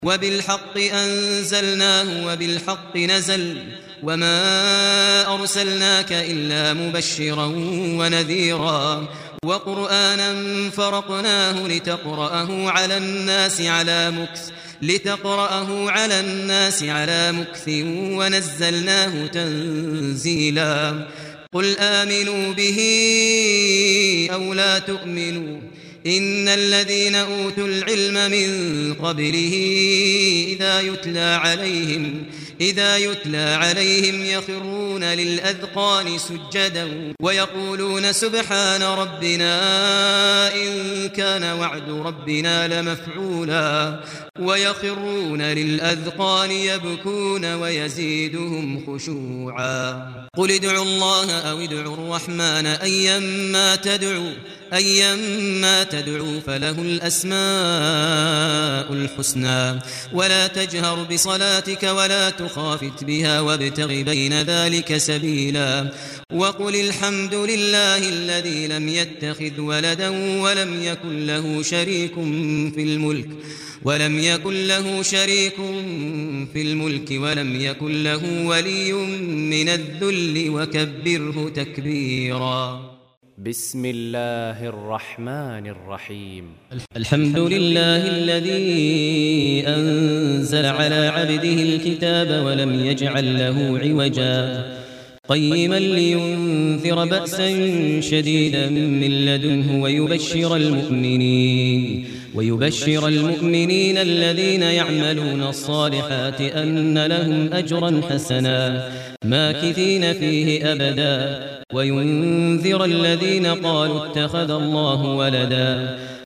وبالحق أنزلناه وبالحق نزل وما أرسلناك إلا مبشرا ونذيرا وقرآنا فرقناه لتقرأه على الناس على مكث ونزلناه تنزيلا قل آمنوا به أو لا تؤمنوا إن الذين أوتوا العلم من قبله إذا يتلى عليهم يخرون للأذقان سجدا ويقولون سبحان ربنا إن كان وعد ربنا لمفعولا ويخرون للأذقان يبكون ويزيدهم خشوعا قل ادعوا الله أو ادعوا الرحمن أيما تدعوا فله الأسماء الحسنى ولا تجهر بصلاتك ولا تخافت بها وابتغ بين ذلك سبيلا وقل الحمد لله الذي لم يتخذ ولدا ولم يكن له شريك في الملك ولم يكن له ولي من الذل وكبره تكبيرا بسم الله الرحمن الرحيم الحمد لله الذي أنزل على عبده الكتاب ولم يجعل له عوجا قيما لينذر بأسا شديدا من لدنه ويبشر المؤمنين الذين يعملون الصالحات أن لهم أجرا حسنا ماكثين فيه أبدا وينذر الذين قالوا اتخذ الله ولدا